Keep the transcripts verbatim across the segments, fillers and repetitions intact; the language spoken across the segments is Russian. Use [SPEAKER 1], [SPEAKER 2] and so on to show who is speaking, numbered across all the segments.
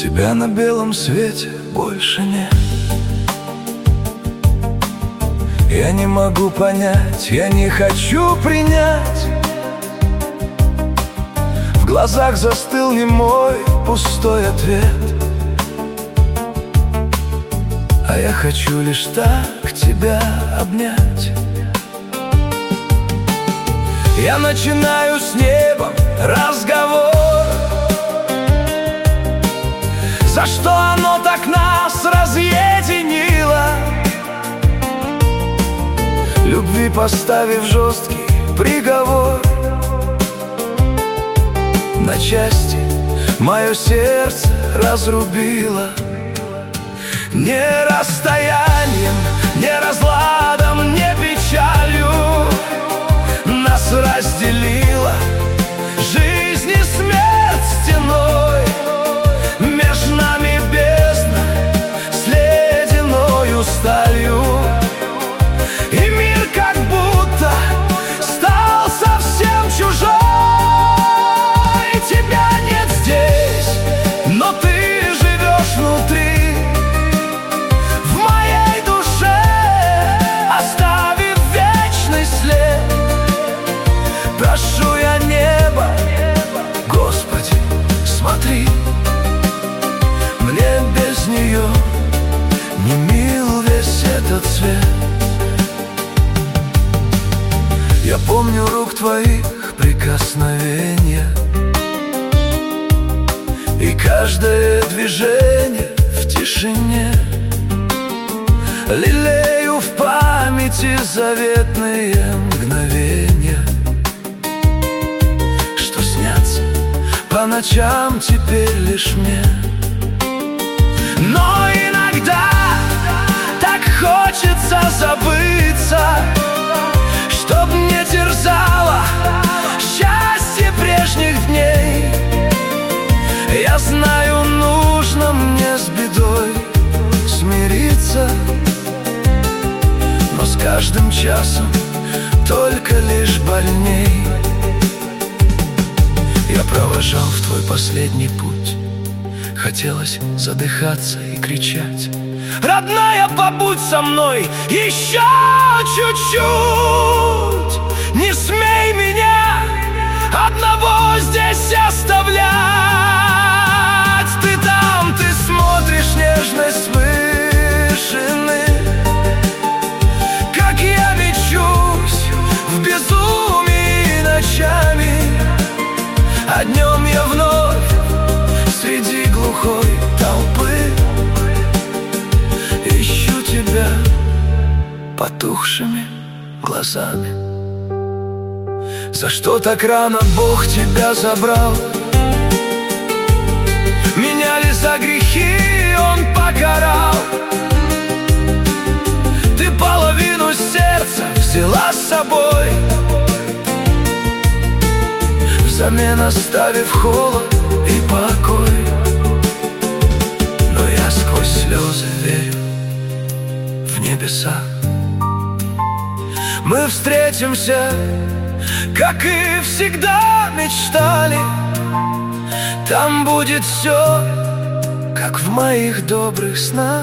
[SPEAKER 1] Тебя на белом свете больше нет. Я не могу понять, я не хочу принять. В глазах застыл немой пустой ответ. А я хочу лишь так тебя обнять. Я начинаю с небом разговор. За что оно так нас разъединило? Любви поставив жесткий приговор. На части мое сердце разрубило. Не расстоянием, не разладом, не печалью нас разделила жизнь и смерть стеной. Меж нами бездна с ледяною сталью. И мир как будто стал совсем чужой. Тебя нет здесь, но ты живешь внутри, в моей душе, оставив вечный след. Прошу я небо, Господи, смотри, мне без нее не мил весь этот свет. Я помню рук твоих прикосновения и каждое движение в тишине. Лелею в памяти заветные мгновения, что снятся по ночам теперь лишь мне. Но иногда так хочется забыться, чтоб не терзало счастье прежних дней. Я знаю, нужно мне с бедой смириться, но с каждым часом только лишь больней. Я провожал в твой последний путь, хотелось задыхаться и кричать: родная, побудь со мной еще чуть-чуть. Не смей меня одного здесь оставлять. Ты там, ты смотришь нежность вышины, как я мечусь в безумии ночами. А днем я вновь среди глухой толпы ищу тебя потухшими глазами. За что так рано Бог тебя забрал? Меня ли за грехи Он покарал? Ты половину сердца взяла с собой, взамен оставив холод и покой. Но я сквозь слезы верю в небесах. Мы встретимся, как и всегда мечтали. Там будет все, как в моих добрых снах,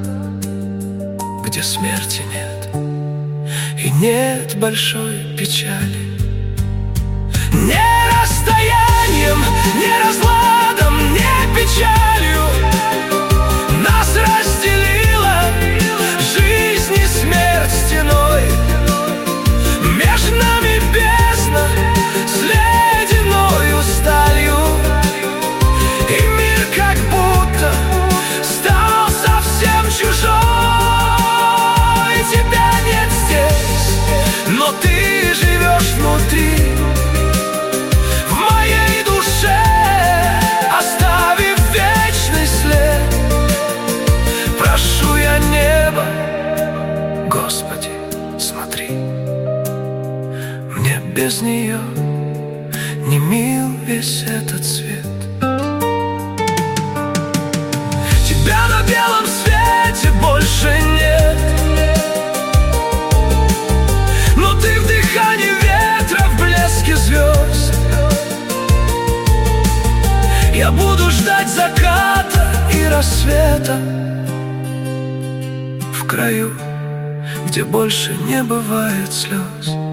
[SPEAKER 1] где смерти нет и нет большой печали. Не расстоянием, не разладом, не печалью нас разделила жизнь и смерть стеной. Между нами бездна с ледяною сталью. И мир как будто стал совсем чужой. Тебя нет здесь, но ты живешь внутри, в моей душе, оставив вечный след. Прошу я небо, Господи, смотри, мне без нее не мил весь этот свет. Тебя на белом свете больше нет, но ты в дыхании ветра, в блеске звезд. Я буду ждать заката рассвета, в краю, где больше не бывает слез.